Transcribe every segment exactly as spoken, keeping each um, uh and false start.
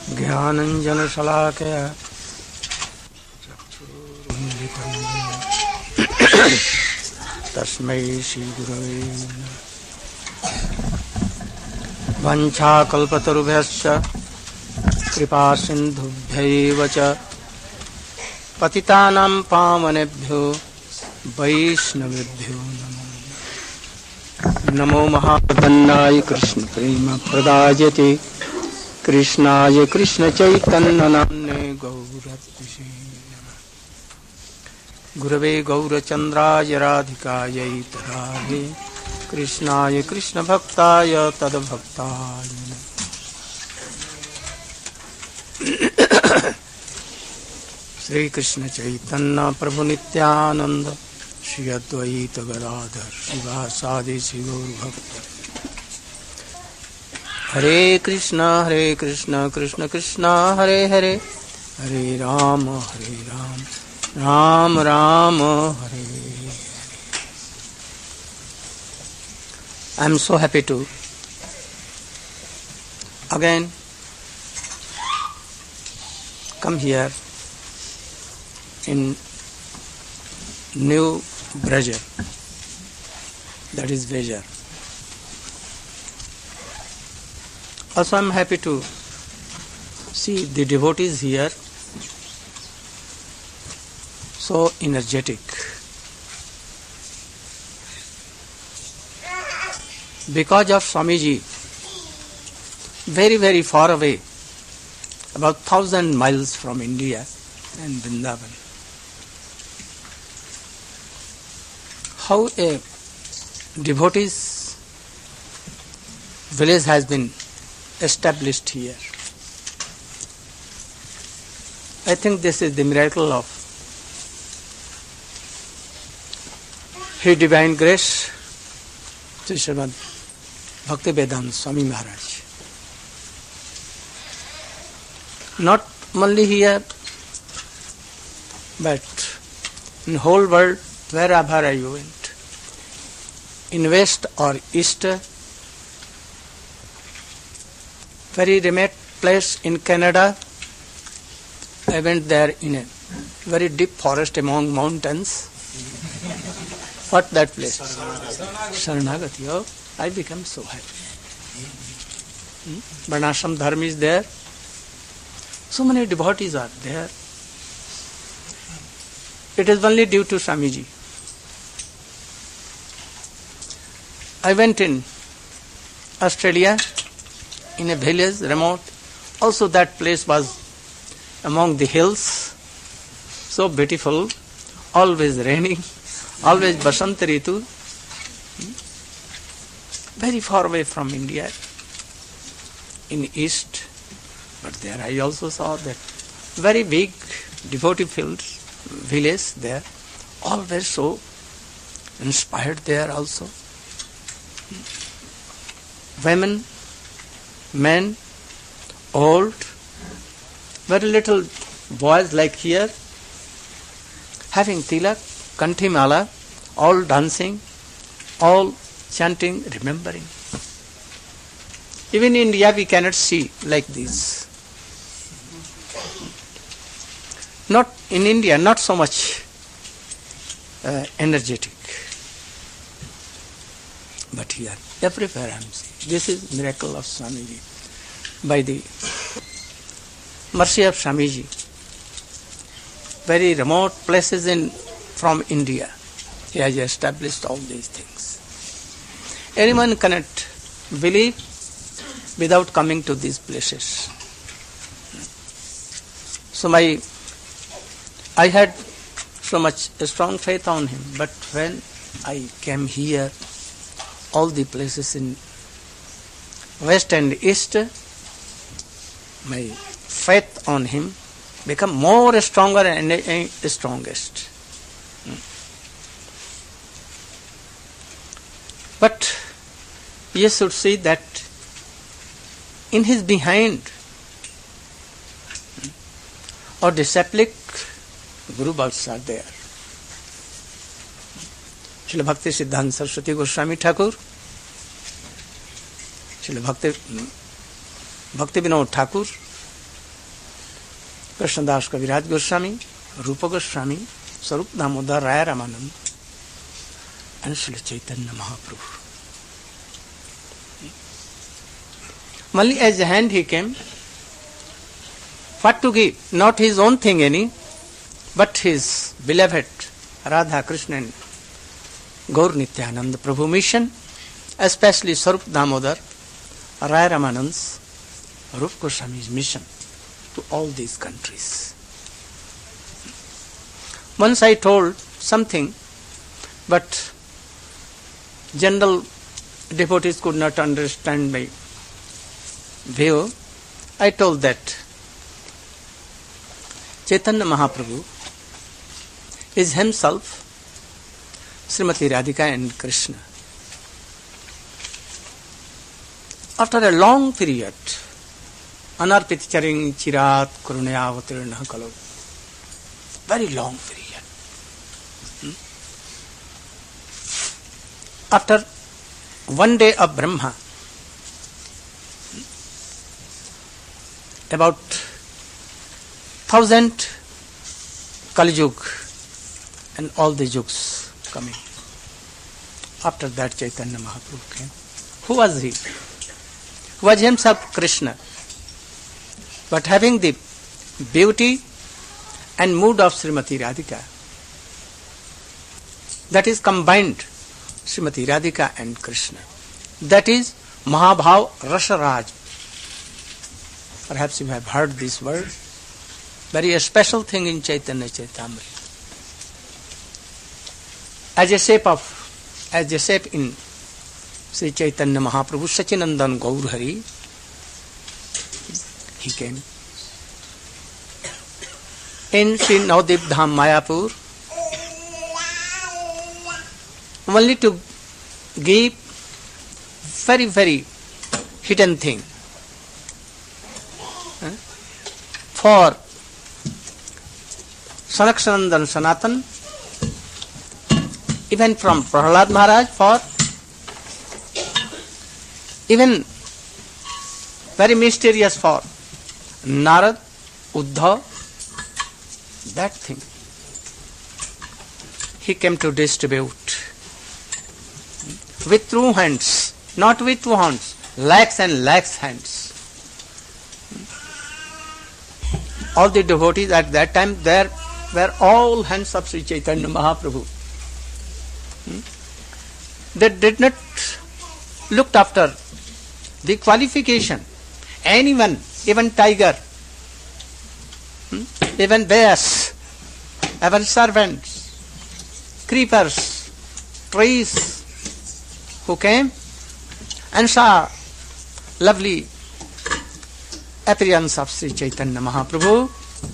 ज्ञानञ्जनशलाकया तस्मै श्रीगुरवे नमः। वञ्चाकल्पतरुभ्यश्च कृपासिन्धुभ्यैव च पतितानां पावनेभ्यो वैष्णवेभ्यो नमो नमो महावदन्नाय कृष्ण प्रेम प्रदायते कृष्णाय कृष्ण चैतन्य नाम्ने गौरत्विषे नमः। गुरवे गौरचन्द्राय राधिकायै तराये कृष्णाय कृष्ण भक्ताय तद्भक्ताय नमः। श्री कृष्ण चैतन्य प्रभु नित्यानंद श्री अद्वैत गदाधर शिवासादि शिवगौर भक्त। हरे कृष्ण हरे कृष्ण कृष्ण कृष्ण हरे हरे हरे राम हरे Ram Ram Ram Hare Hare. I am so happy to again come here in New Braja, that is Vejar. Also I am happy to see the devotees here, so energetic. Because of Swamiji, very very far away, about thousand miles from India and Vrindavan, how a devotees village has been established here. I think this is the miracle of His Divine Grace, Sri Srimad Bhaktivedanta Swami Maharaj. Not only here, but in whole world, wherever you went, in west or east, very remote place in Canada, I went there in a very deep forest among mountains. What that place? Sharanagati. Oh, I became so happy. Hmm? Varnashram Dharma is there. So many devotees are there. It is only due to Swamiji. I went in Australia, in a village, remote. Also that place was among the hills, so beautiful, always raining, always Basant Ritu, very far away from India, in east. But there I also saw that very big devotee fields, village there, always so inspired there also. Women, men, old, very little boys like here, having tilak, kanthi mala, all dancing, all chanting, remembering. Even in India we cannot see like this. Not in India, not so much uh, energetic. But here, everywhere I am seeing. This is miracle of Swamiji. By the mercy of Swamiji, very remote places in from India, he has established all these things. Anyone cannot believe without coming to these places. So my, I had so much strong faith on him, but when I came here, all the places in west and east, my faith on him become more stronger and uh, strongest. But you should see that in his behind or disciplic Guru Bhaktas are there. Srila Bhakti Siddhanta Saraswati Goswami Thakur, Srila Bhakti, Bhakti Vinod Thakur, Krishnadas Kaviraj Goswami, Rupa Goswami, Sarup Damodar Raya Ramanand, and Srila Chaitanya Mahaprabhu. Only as a hand he came. What to give? Not his own thing any, but his beloved Radha Krishna and Gaur Nityananda Prabhu mission, especially Sarup Damodar Raya Ramanand's Rupa Goswami's mission to all these countries. Once I told something, but general devotees could not understand my view. I told that Chaitanya Mahaprabhu is himself Srimati Radhika and Krishna. After a long period, Anarpit Charing Chirat Karunaya Avatirna Kalau, very long period. Hmm? After one day of Brahma, about thousand Kali Yug and all the Yugs coming. After that Chaitanya Mahaprabhu came. Who was he? He was himself Krishna, but having the beauty and mood of Srimati Radhika. That is combined, Srimati Radhika and Krishna. That is Mahabhav Rasaraj. Perhaps you have heard this word. Very special thing in Chaitanya Charitamrita. As a shape of, as a shape in Sri Chaitanya Mahaprabhu, Sachinandan Gaur Hari, he came. In Sri Navdeep Dham Mayapur, only to give very, very hidden thing. For Sanaksanandan Sanatan, even from Prahlad Maharaj, for even very mysterious for Narad, Uddhav, that thing he came to distribute with two hands, not with two hands, lakhs and lakhs hands. All the devotees at that time, there were all hands of Sri Chaitanya Mahaprabhu. Hmm? They did not look after the qualification. Anyone, even tiger, hmm? even bears, even servants, creepers, trees, who came and saw lovely appearance of Sri Chaitanya Mahaprabhu,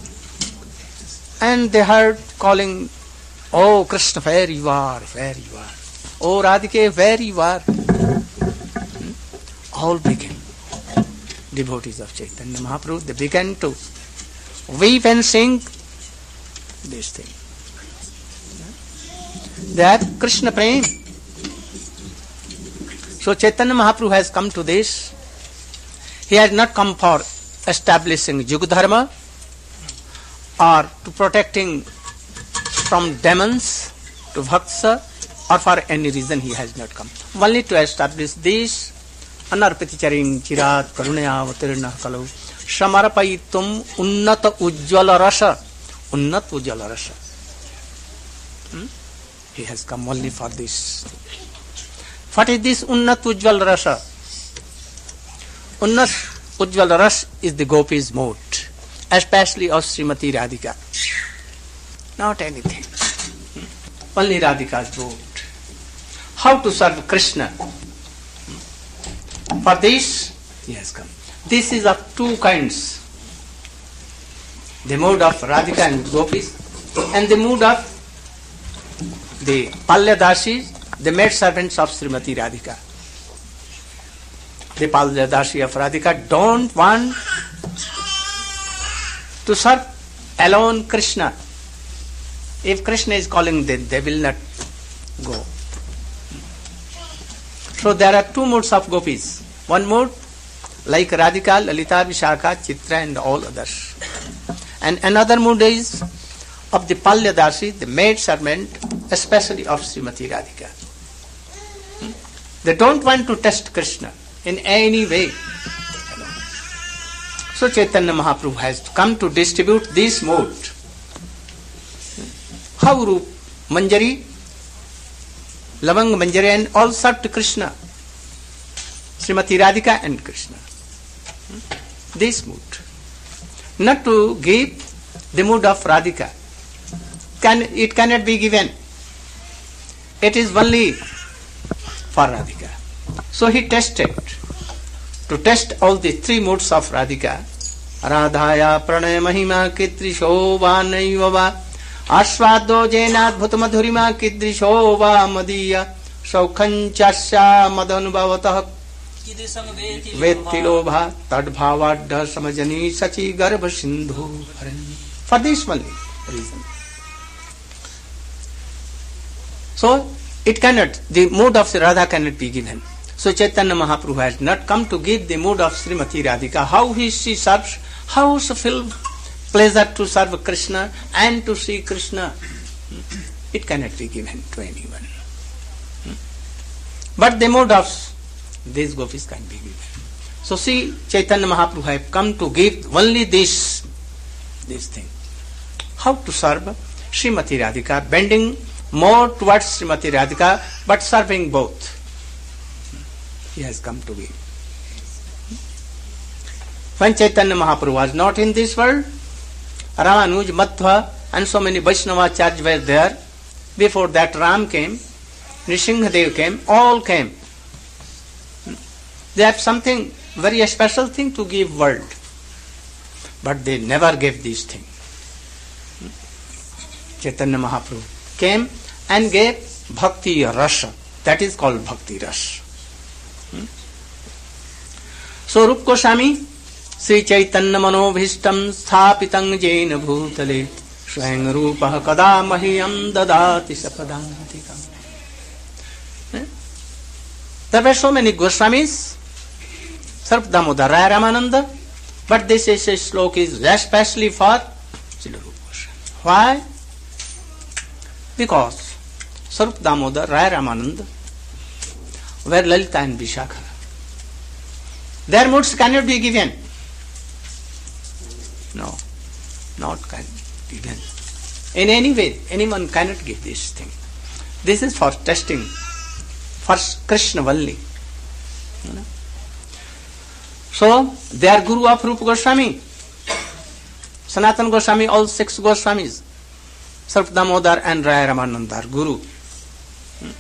and they heard calling, "Oh Krishna, where you are, where you are. Oh Radhike, where you are." Hmm? All became devotees of Chaitanya Mahaprabhu. They began to weep and sing this thing. They have Krishna Prem. So Chaitanya Mahaprabhu has come to this. He has not come for establishing Yuga Dharma or to protecting from demons, to Bhaktsa, or for any reason he has not come. Only to establish this Anarpiti Charing Chirat Karunaya Avatirna Kalau Samarapaitum Unnata Ujjvala Rasa. Unnat Ujjvala Rasa. Hmm? He has come only for this. What is this Unnat Ujjvala Rasa? Unnat Ujjvala Ras is the gopis' mood, especially of Srimati Radhika. Not anything. Hmm? Only Radhika's mood. How to serve Krishna? Hmm? For this, he has come. This is of two kinds. The mood of Radhika and gopis, and the mood of the Palyadasis, the maid servants of Srimati Radhika. The Palyadasi of Radhika don't want to serve alone Krishna. If Krishna is calling them, they will not go. So there are two moods of gopis. One mood like Radhika, Lalita, Vishakha, Chitra and all others. And another mood is of the Palyadasi, the maid servant, especially of Srimati Radhika. Hmm? They don't want to test Krishna in any way. So Chaitanya Mahaprabhu has come to distribute this mood. How Rup, Manjari, Lavang Manjari and all served Krishna. Srimati Radhika and Krishna. This mood. Not to give the mood of Radhika. Can, it cannot be given. It is only for Radhika. So he tested. To test all the three moods of Radhika. Radhaya pranaya mahima kidrisho va naiva va ashvado jena adbhuta madhurima kidrisho va madiya saukhanchasya madanubhavatah vettilobha tadbhavadha samajani sachi garbha sindhu. For this only reason. So it cannot, the mood of Radha cannot be given. So Chaitanya Mahaprabhu has not come to give the mood of Srimati Radhika. How he she serves, how she feels pleasure to serve Krishna and to see Krishna. It cannot be given to anyone. But the mood of these gopis can be given. So see, Chaitanya Mahaprabhu have come to give only this, this thing. How to serve Srimati Radhika, bending more towards Srimati Radhika, but serving both. He has come to give. When Chaitanya Mahaprabhu was not in this world, Ramanuj, Madhva and so many Vaishnavacharyas were there. Before that Ram came, Nrsimhadev came, all came. They have something, very special thing to give world. But they never gave this thing. Chaitanya Mahaprabhu came and gave Bhakti Rasa. That is called Bhakti Rasa. So Rup Goswami, Sri Chaitanya Manobhishtam Sthapitam Jaina Bhutale Swayam Rupah Kada Mahiyam Dadati Sapadantikam. There were so many Goswamis, Sarv Damodar Raya Ramananda, but this is a slok is especially for Srila Rupa Goswami. Why? Because Sarv Damodar Raya Ramananda were Lalita and Vishakha. Their moods cannot be given. No, not can be given. In any way, anyone cannot give this thing. This is for testing, for Krishna only. You know? So, they are Guru of Rupa Goswami. Sanatana Goswami, all six Goswamis. Sarv Damodar and Raya Ramananda are Guru. Hmm.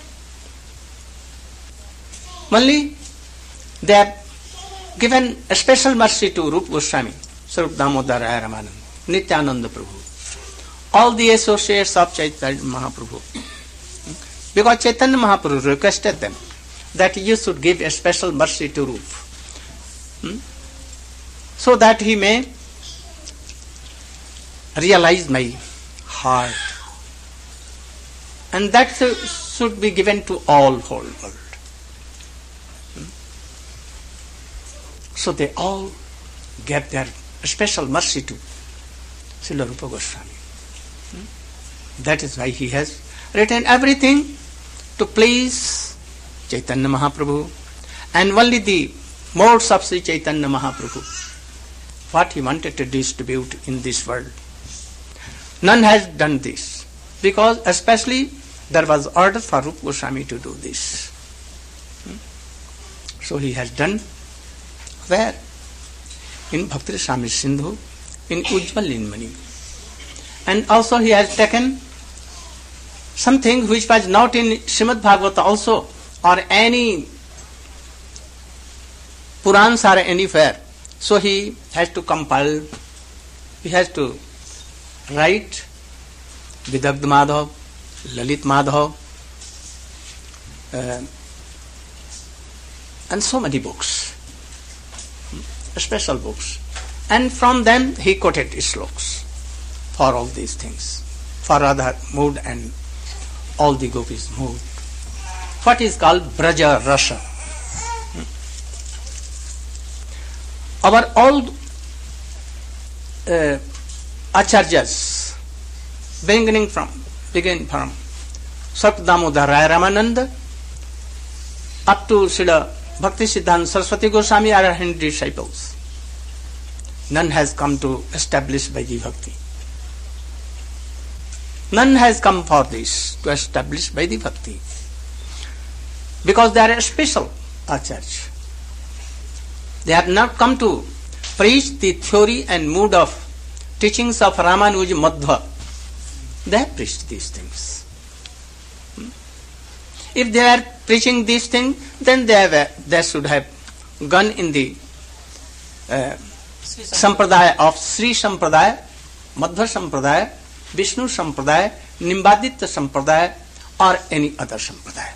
Only they have given a special mercy to Rupa Goswami, Sarv Damodar Raya Ramananda, Nityananda Prabhu, all the associates of Chaitanya Mahaprabhu. Because Chaitanya Mahaprabhu requested them that you should give a special mercy to Rupa, hmm? so that he may realize my heart. And that should be given to all whole world. So they all gave their special mercy to Srila Rupa Goswami. That is why he has written everything to please Chaitanya Mahaprabhu, and only the modes of Sri Chaitanya Mahaprabhu, what he wanted to distribute in this world. None has done this, because especially there was order for Rupa Goswami to do this. So he has done where? In Bhakti Rasamrita Sindhu, in Ujjwal Linmani. And also he has taken something which was not in Srimad Bhagavata also, or any Purans or anywhere. So he has to compile, he has to write Vidagdha Madhav, Lalit Madhav, uh, and so many books. Special books, and from them he quoted sloks for all these things, for Radha mood and all the gopis mood. What is called Braja Rasa. Our all uh, acharyas, beginning from, begin from Sat Damodar Rai Ramananda up to Srila Bhakti Siddhanta Saraswati Goswami are her disciples. None has come to establish Vaidhi Bhakti. None has come for this, to establish Vaidhi Bhakti. Because they are a special acharya. They have not come to preach the theory and mood of teachings of Ramanuja Madhva. They have preached these things. If they are preaching these things, then they, have, they should have gone in the uh, Sampradaya of Sri Sampradaya, Madhva Sampradaya, Vishnu Sampradaya, Nimbaditya Sampradaya, or any other Sampradaya.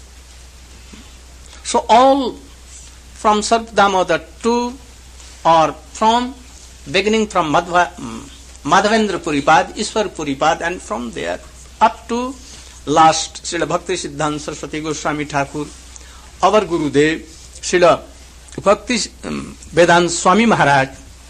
So all from Sat Damodar to, or from, beginning from Madhva, Madhavendra Puripad, Iswar Puripad, and from there up to last Srila Bhakti Siddhanta Saraswati Goswami Thakur, our Gurudev, Srila Bhakti um, Vedanta Swami Maharaj.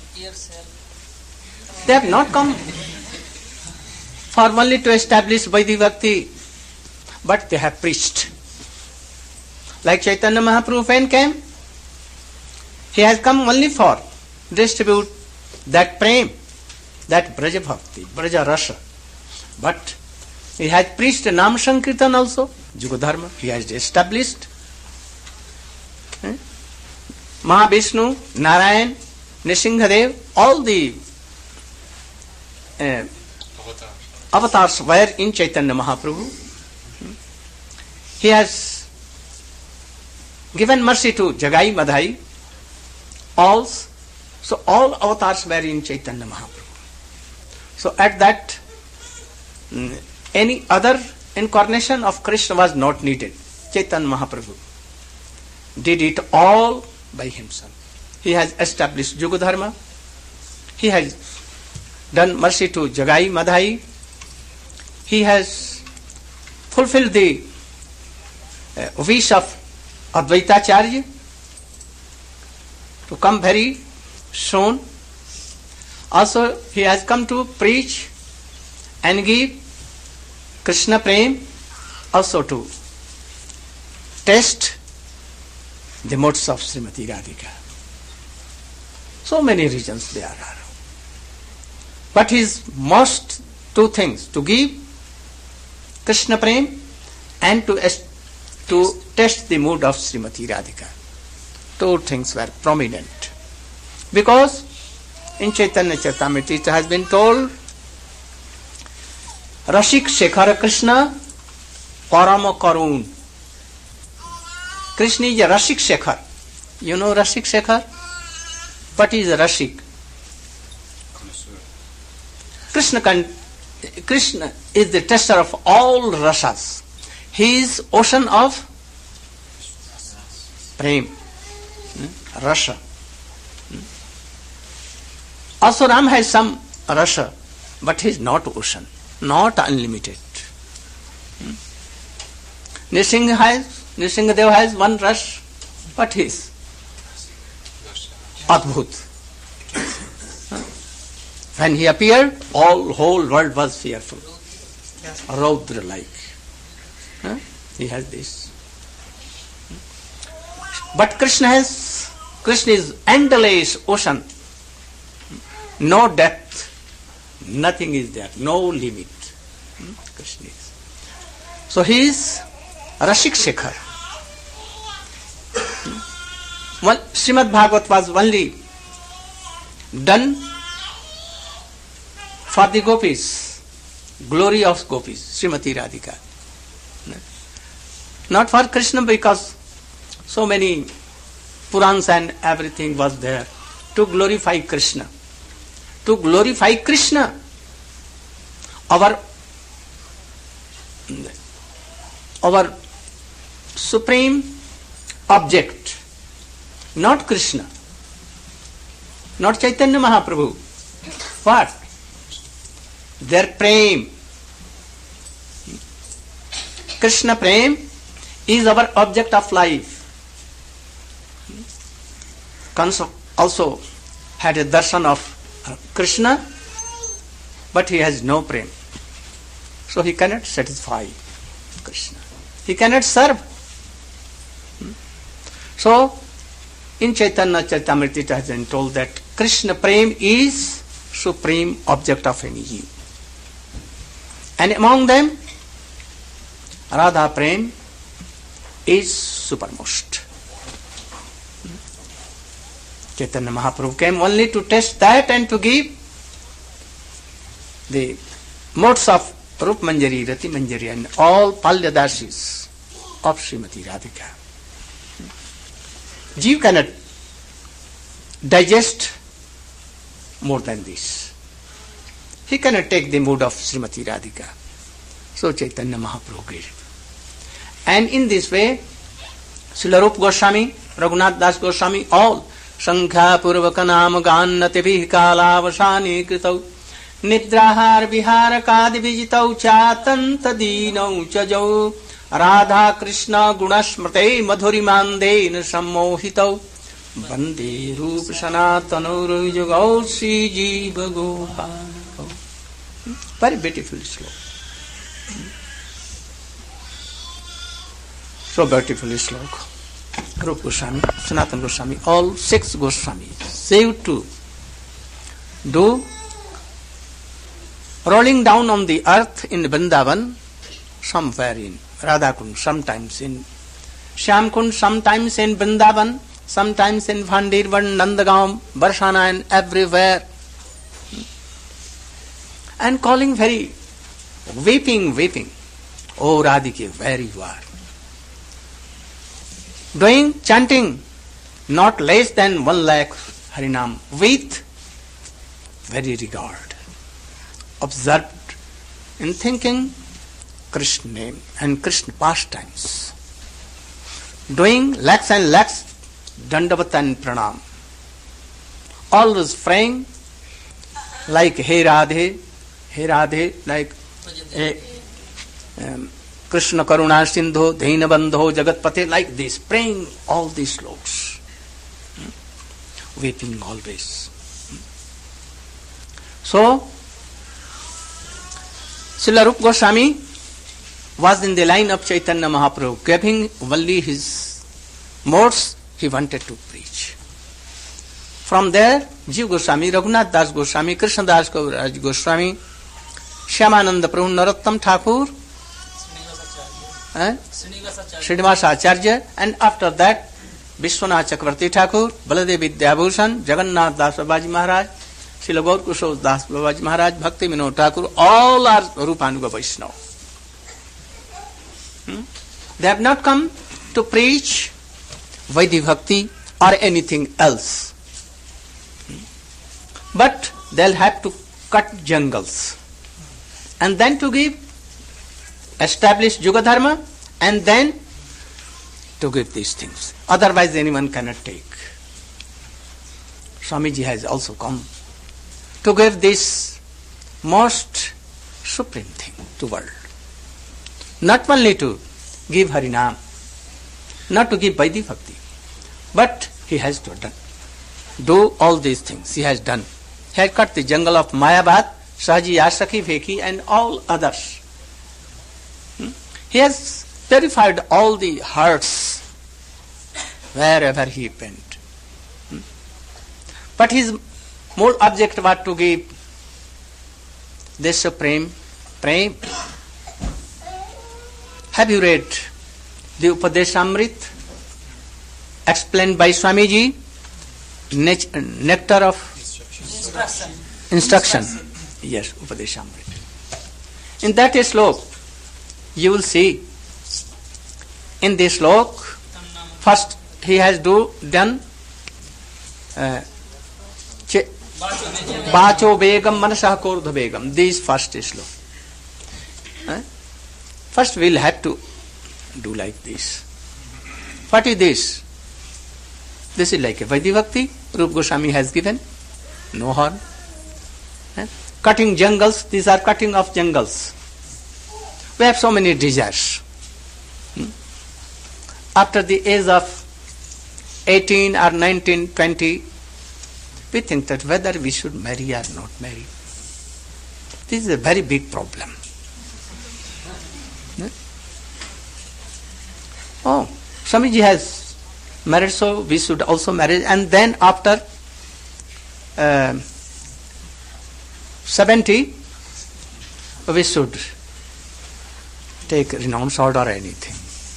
They have not come for only to establish Vaidhi Bhakti, but they have preached. Like Chaitanya Mahaprabhu when came, he has come only for distribute that prem, that Braja Bhakti, Braja Rasa. But he has preached Nam Sankirtan also, Yugadharma, he has established. Eh? Mahavishnu, Narayan, Nrsimhadev, all the uh, avatars were in Chaitanya Mahaprabhu. He has given mercy to Jagai Madhai, all, so all avatars were in Chaitanya Mahaprabhu. So at that, any other incarnation of Krishna was not needed. Chaitanya Mahaprabhu did it all by himself. He has established Yugadharma. He has done mercy to Jagai Madhai. He has fulfilled the uh, wish of Advaitacharya to come very soon. Also, he has come to preach and give Krishna Prem, also to test the modes of Srimati Radhika. So many reasons there are. But his most two things, to give Krishna Prem and to, to test the mood of Srimati Radhika. Two things were prominent. Because in Chaitanya Charitamrita it has been told, Rashik Shekhar Krishna Parama Karun. Krishna is a Rashik Shekhar. You know Rashik Shekhar? What is a Rashik? Krishna, can, Krishna is the tester of all rasas. He is ocean of prem, hmm? rasa. Hmm? Also Ram has some rasa, but he is not ocean. Not unlimited. Hmm? Nrsimha has, Nrsimhadev has one rush, but he is Adbhut. When he appeared, all whole world was fearful. Raudra like. Huh? He has this. But Krishna has, Krishna is endless ocean. No depth. Nothing is there. No limit. Hmm? Krishna is. So he is Rashik Shekhar. Hmm? Well, Srimad Bhagavat was only done for the gopis, glory of gopis, Srimati Radhika. Not for Krishna, because so many Purans and everything was there to glorify Krishna. To glorify Krishna, our, our supreme object, not Krishna, not Chaitanya Mahaprabhu. What? Their prem. Krishna prem is our object of life. Kansa also had a darshan of Krishna but he has no prem. So he cannot satisfy Krishna. He cannot serve. Hmm? So, in Chaitanya Charitamrita it has been told that Krishna prem is supreme object of any jiva. And among them, Radha prem is supermost. Chaitanya Mahaprabhu came only to test that and to give the modes of Rup Manjari, Rati Manjari and all Palyadasis of Srimati Radhika. Jeev cannot digest more than this. He cannot take the mood of Srimati Radhika. So Chaitanya Mahaprabhu gave. And in this way, Srila Rupa Goswami, Raghunath Das Goswami, all Sankhya Purvaka Nam Gannati Kalavasani Kritau Nidrahar Vihara Kadi Vijitau Chatanta Dinau Chajau Radha Krishna Gunasmrte Madhurimande Sammohitau Bande Rup Sanatanu Rujagau Sri Jiva Gopal. Very beautiful slow. So beautifully slok. Rupa Goswami, Sanatana Goswami, all six Goswamis, they used to do rolling down on the earth in Vrindavan, somewhere in Radhakund, sometimes in Shyamkund, sometimes in Vrindavan, sometimes in Bhandirvan, Nandagaon, Barshana and everywhere. And calling very, weeping, weeping, oh Radhike, where you are. Doing chanting not less than one lakh Harinam with very regard, observed in thinking Krishna name and Krishna pastimes, doing lakhs and lakhs Dandavat and Pranam, always praying like Hey Radhe, Hey Radhe, like a um, Krishna Karuna Sindho, Dhyana Bandho, Jagatpate, like this, praying all these sloks, hmm? weeping always. So, Srila Rupa Goswami was in the line of Chaitanya Mahaprabhu, giving only his modes he wanted to preach. From there, Jiva Goswami, Raghunath Das Goswami, Krishna Das Goswami, Shyamananda Prabhu, Narottam Thakur, Eh? Srinivas Acharya, and after that Vishwanath Chakravarti Thakur, Baladev Vidyabhushan, Jagannath Das Babaji Maharaj, Srila Gaur Kushal Das Babaji Maharaj, Bhakti Vinod Thakur, all are Rupanuga Vaishnava. Hmm? They have not come to preach Vaidhi Bhakti or anything else. Hmm? But they'll have to cut jungles and then to give establish Yuga Dharma and then to give these things. Otherwise anyone cannot take. Swamiji has also come to give this most supreme thing to world. Not only to give Harinam, not to give Vaidhi Bhakti, but he has to done, do all these things. He has done. He has cut the jungle of Mayabad, Sahaji Asaki, Veki and all others. He has purified all the hearts wherever he went. But his more object was to give this supreme prem. Have you read the Upadeshamrit explained by Swamiji? Nectar of instruction. Instruction. Yes, Upadeshamrit. In that slok, you will see in this slok, first he has do done uh, Bacho Begam Manasah Kordha Begam. This first slok. Uh, first we will have to do like this. What is this? This is like a Vaidhi Bhakti. Rupa Goswami has given. No harm. Uh, cutting jungles. These are cutting of jungles. We have so many desires. Hmm? After the age of eighteen or nineteen, twenty, we think that whether we should marry or not marry. This is a very big problem. Yeah? Oh, Swamiji has married, so we should also marry. And then after uh, seventy, we should take renounce order or anything.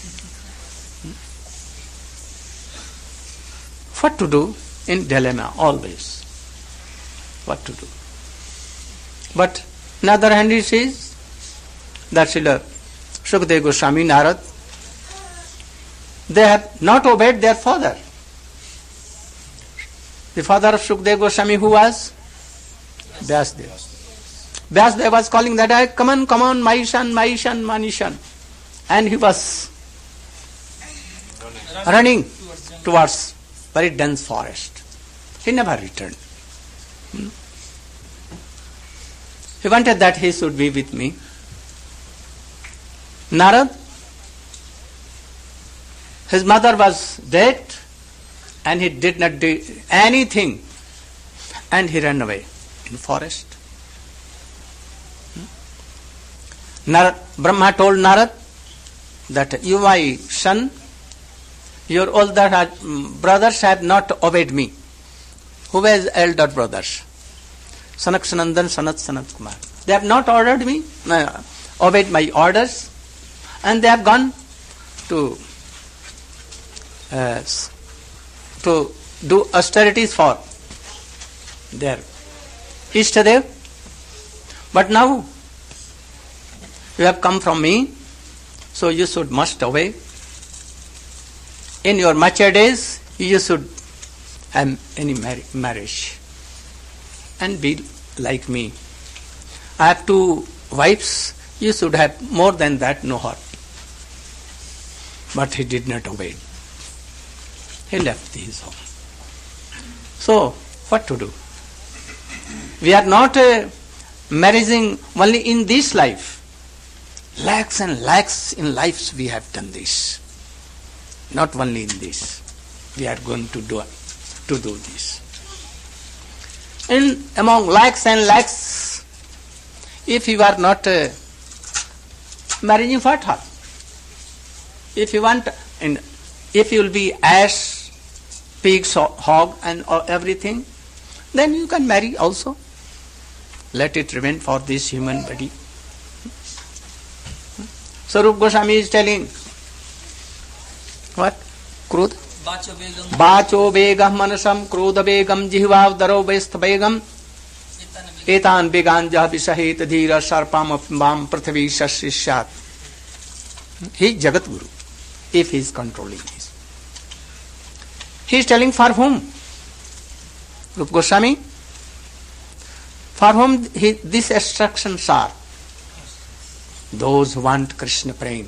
What to do in dilemma always? What to do? But on the other hand, he says that Srila Sukadeva Goswami, Narad, they have not obeyed their father. The father of Sukadeva Goswami, who was? Vyasdeva. Vyasdeva was calling that, I, come on, come on, my son, my son, my son. And he was running towards very dense forest. He never returned. Hmm? He wanted that he should be with me. Narad, his mother was dead and he did not do anything, and he ran away in forest. Hmm? Narad, Brahma told Narad that you, my son, your older brothers have not obeyed me. Who was elder brothers? Sanak Sanandan, Sanat Sanat Kumar. They have not ordered me, uh, obeyed my orders, and they have gone to uh, to do austerities for their Ishtadev. But now you have come from me, so you should must obey. In your mature days, you should have any mar- marriage and be like me. I have two wives, you should have more than that, no harm. But he did not obey. He left his home. So, what to do? We are not uh, marrying only in this life. Lakhs and lakhs in lives we have done this. Not only in this. We are going to do to do this. And among lakhs and lakhs, if you are not uh, marrying what harm? If you want, and if you will be ass, pig, hog, and everything, then you can marry also. Let it remain for this human body. So Rupa Goswami is telling, what? Krudha? Bacho begam manasam krodha begam jihvav daro vest begam etan began jahavisahet dhira sarpam apam prithvi sasishyat. He is Jagat Guru, if he is controlling this. He is telling for whom? Rupa Goswami? For whom he, these instructions are? Those who want Krishna prema.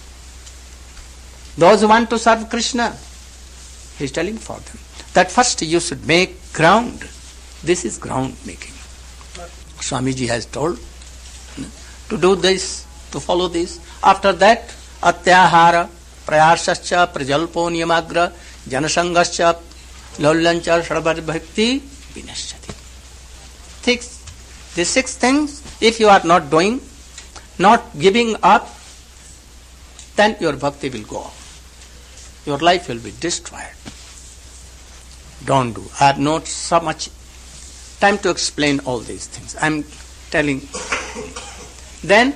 Those who want to serve Krishna. He is telling for them that first you should make ground. This is ground making. Swamiji has told to do this, to follow this. After that, atyahara, prayasascha, prajalpo niyamagra, janasangascha, lollancha, shrabar bhakti, vinashyati. Six, these six things, if you are not doing, not giving up, then your bhakti will go off. Your life will be destroyed. Don't do. I have not so much time to explain all these things. I am telling. Then,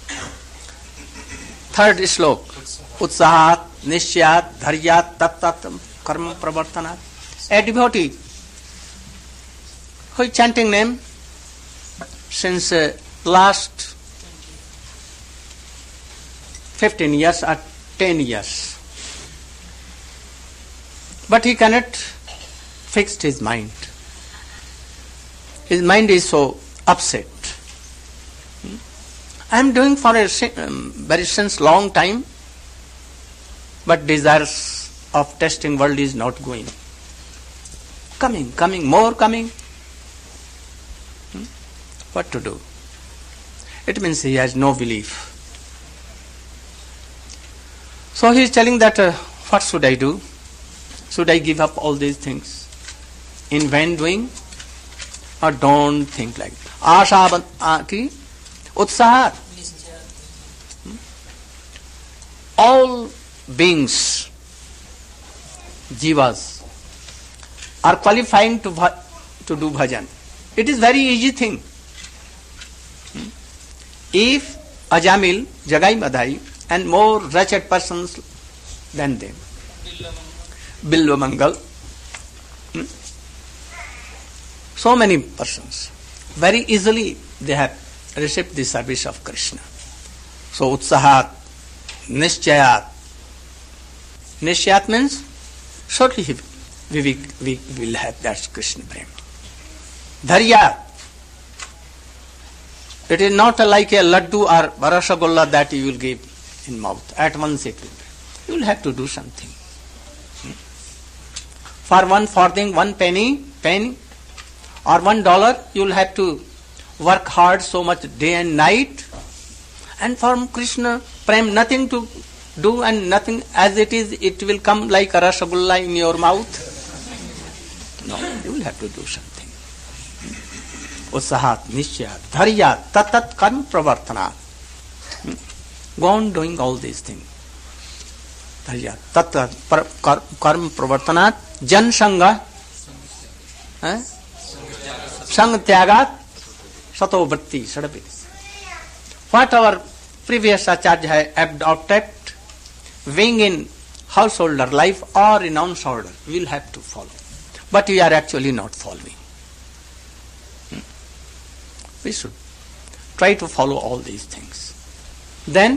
third slok. Utsahat, Nishyat, Dharyat, Tattatam, Karma Pravartanat. A devotee who is chanting name since uh, last fifteen years or ten years. But he cannot fix his mind. His mind is so upset. I am doing for a um, very since long time, but desires of testing world is not going. Coming, coming, more coming. Hmm? What to do? It means he has no belief. So he is telling that, uh, what should I do? Should I give up all these things? In vain doing? or don't think like that. Asha uh, ki utsaha. All beings, jivas, are qualifying to to do bhajan. It is very easy thing. If Ajamil, Jagai Madhai, and more wretched persons than them, Bilva Mangal, hmm? so many persons, very easily they have received the service of Krishna. So Utsahat, Nishchayat. Nishchayat means shortly we, we, we will have that Krishna Prem. Dharyat. It is not like a laddu or rasgulla that you will give in mouth. At once it will be. You will have to do something. Hmm? For one farthing, one penny, penny, or one dollar, you will have to work hard so much day and night. And for Krishna Prem, nothing to do and nothing as it is, it will come like a rasgulla in your mouth. No, you will have to do something. Utsahat, Nishchayat, Dharyat, Tatat Karma Pravartanat. Go on doing all these things. Dharyat, Tatat Karma Pravartanat, Jan Sangha, Sang Tyagat, Sato Bhakti, Sadapiti. What our previous Acharya have adopted, being in householder life or in householder, we will have to follow. But we are actually not following. We should try to follow all these things. Then,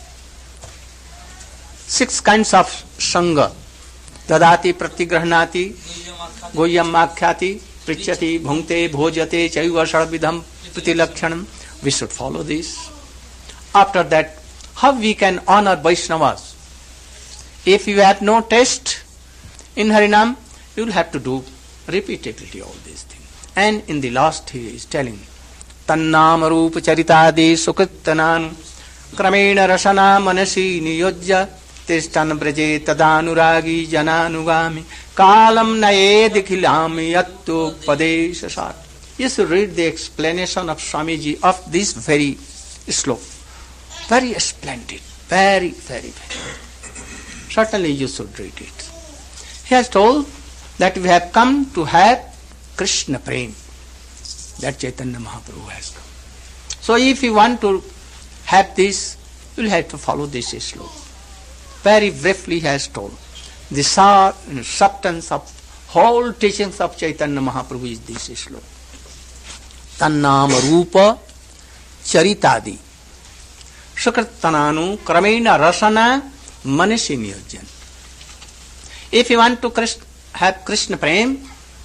six kinds of Sangha. Dadati, Pratigrahnati, Goyam Akhyati, Prichati, Bhungte, Bhojate, Chaiva Shadvidham, Pratilakshanam. We should follow this. After that, how we can honor Vaishnavas? If you have no taste in Harinam, you will have to do repeatedly all these things. And in the last he is telling, Tannam Rupa Charitadi Sukrittanan Kramena Rasana Manasi Niyojya Tishtan Braje Tadanuragi Jananugami Kalam Nae Dikhilami Yattu Padeshasat. You should read the explanation of Swamiji of this very slope. Very splendid. Very, very, very. Certainly you should read it. He has told that we have come to have Krishna Prem. That Chaitanya Mahaprabhu has come. So if you want to have this, you will have to follow this slope. Very briefly he has told. The substance of whole teachings of Chaitanya Mahaprabhu is this slope. Tannama Rupa Charitadi Sukritananu Kramena Rasana Manasi Niyojyan. If you want to have Krishna Prem,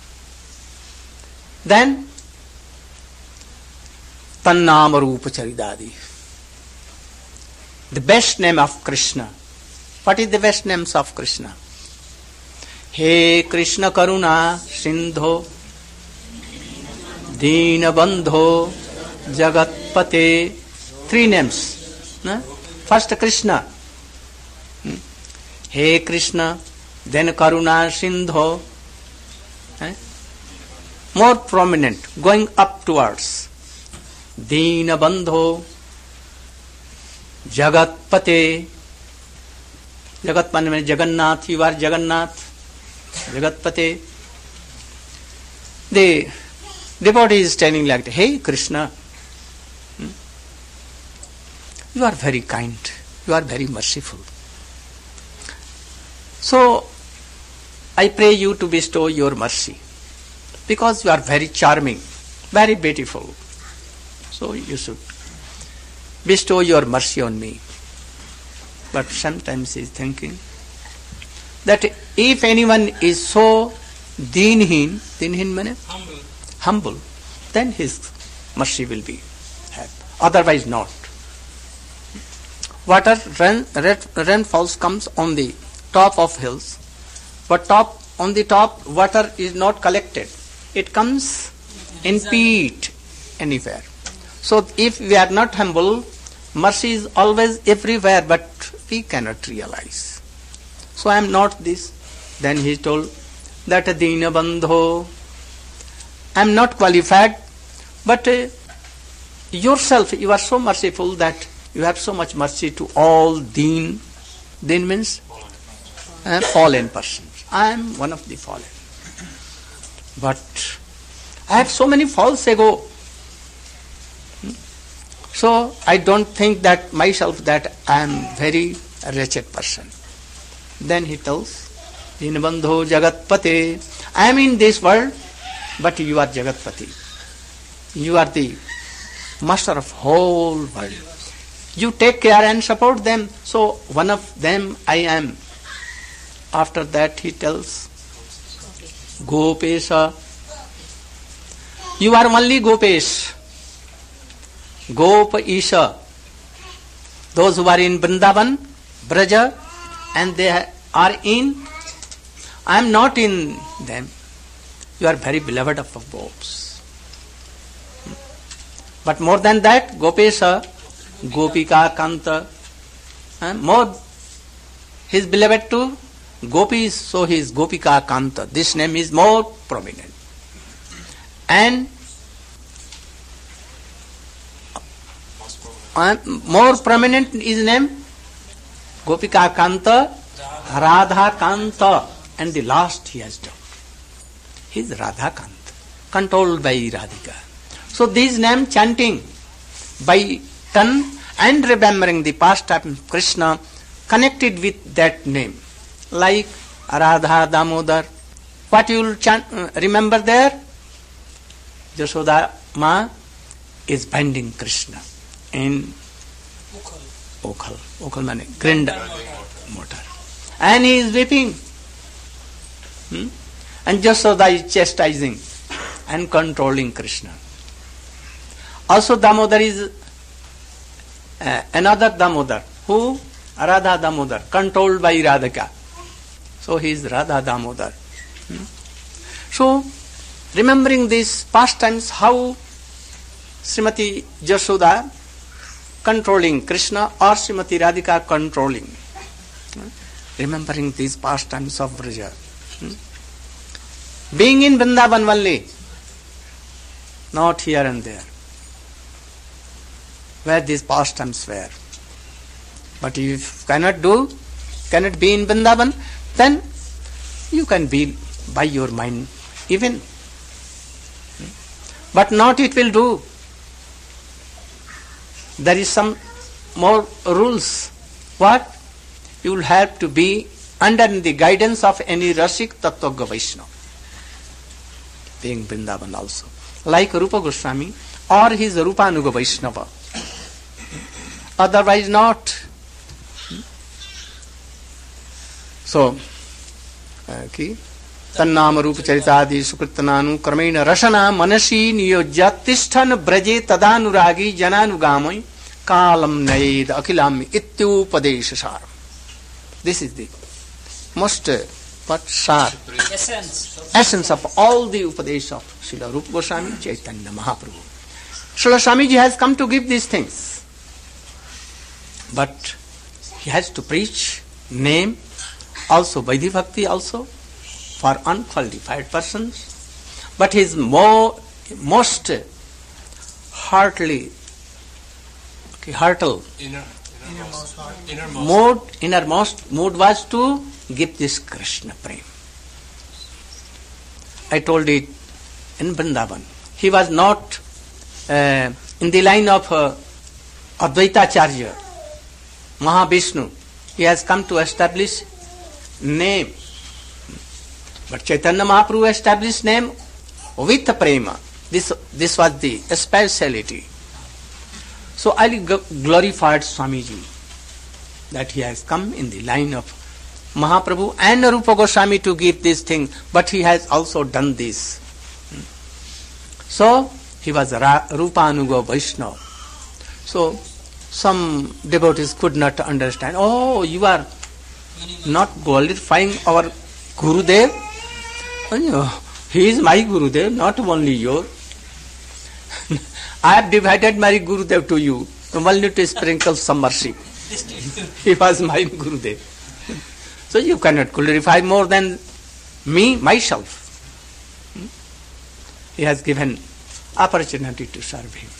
then Tannama Rupa Charitadi. The best name of Krishna. What is the best names of Krishna? He Krishna Karuna Sindho Dina Bandho Jagatpate. Three names. No? First Krishna. Hmm? He Krishna. Then Karuna Sindho. Eh? More prominent. Going up towards. Dina Bandho Jagatpate. Jagatpate means Jagannath. You are Jagannath. Jagatpate. The devotee is telling like that, hey Krishna, hmm? you are very kind. You are very merciful. So, I pray you to bestow your mercy. Because you are very charming, very beautiful. So you should bestow your mercy on me. But sometimes he is thinking that if anyone is so dinhin, dinhin means humble. humble, then his mercy will be had. Otherwise not. Water rain, rainfalls comes on the top of hills, but top on the top water is not collected. It comes in peat anywhere. So if we are not humble, mercy is always everywhere, but we cannot realize. So I am not this. Then he told that Dina Bandho, I am not qualified, but uh, yourself, you are so merciful that you have so much mercy to all deen. Deen means uh, fallen persons. I am one of the fallen. But I have so many false ego. So I don't think that myself that I am very wretched person. Then he tells, Dinbandho Jagatpate, I am in this world, but you are Jagatpati. You are the master of whole world. You take care and support them. So one of them I am. After that he tells, Gopesha, you are only Gopesh. Gop Isha, those who are in Vrindavan, Braja, and they are in, I am not in them. You are very beloved of gopis. But more than that, Gopesha, Gopika Kanta, and more, he is beloved to gopis, so he is Gopika Kanta. This name is more prominent. And Uh, more prominent is name Gopika Kanta, Radha Kanta, and the last he has done. He is Radha Kanta, controlled by Radhika. So these name chanting by tongue and remembering the pastime of Krishna connected with that name, like Radha Damodar. What you will chant, uh, remember there? Yashoda Ma is binding Krishna in Okhal. Okhal means grinder, motor. And he is weeping. Hmm? And Yashoda is chastising and controlling Krishna. Also Damodar is uh, another Damodar. Who? Radha Damodar, controlled by Radhika. So he is Radha Damodar. Hmm? So, remembering these pastimes, how Srimati Yashoda controlling Krishna or Srimati Radhika controlling. Hmm? Remembering these pastimes of Braja. Hmm? Being in Vrindavan only, not here and there, where these pastimes were. But if you cannot do, cannot be in Vrindavan, then you can be by your mind even. But not it will do. There is some more rules. What? You will have to be under the guidance of any Rasik Tattva Vaishnava, being Vrindavan also. Like Rupa Goswami or his Rupanuga Vaishnava. Otherwise not. So, okay. Tannama Rupa Charitadi Sukritananu Kramena Rasana Manasi Niyojyatishthan Braje Tadanuragi Jananugamai Kalam Naid Akilami Ityu Padeshasaram. This is the most uh, what sar essence. essence of all the Upadesh of Srila Rupa Goswami Chaitanya Mahaprabhu. Srila Swamiji has come to give these things. But he has to preach name, also Vaidhi Bhakti also, for unqualified persons, but his more, most heartily, okay, heartal, Inner, innermost, innermost. mood, innermost mood was to give this Krishna Prem. I told it in Vrindavan. He was not uh, in the line of uh, Advaitacharya, Mahavishnu. He has come to establish name. But Chaitanya Mahaprabhu established name with prema. This, this was the speciality. So I glorified Swamiji that he has come in the line of Mahaprabhu and Rupa Goswami to give this thing, but he has also done this. So he was Rupanuga Vaishnava. So some devotees could not understand. Oh, you are not glorifying our Gurudev? He is my Gurudev, not only your. I have divided my Gurudev to you, only to sprinkle some mercy. He was my Gurudev. So you cannot glorify more than me, myself. he has given opportunity to serve him.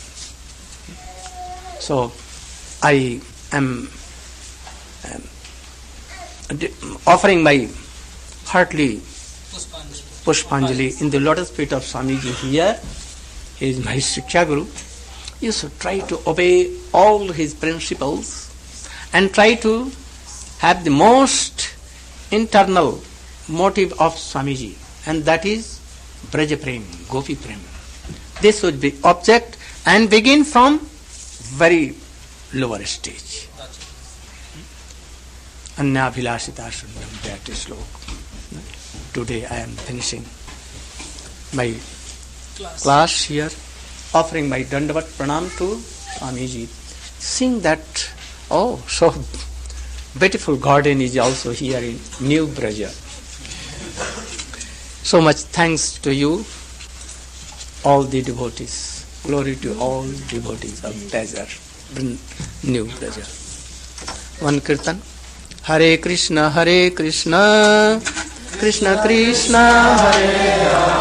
So I am um, offering my heartily Pushpanjali in the lotus feet of Swamiji here. He is my Shiksha Guru. You should try to obey all his principles and try to have the most internal motive of Swamiji, and that is Braja Prem, Gopi Prem. This would be object and begin from very lower stage. Anya Bhilasita Sundam, that is slok. Today I am finishing my class, class here, offering my Dandavat Pranam to Swamiji. Seeing that, oh, so beautiful garden is also here in New Braja. So much thanks to you, all the devotees. Glory to all devotees of Braja, New Braja. One Kirtan. Hare Krishna, Hare Krishna, Krishna Krishna, Hare Hare.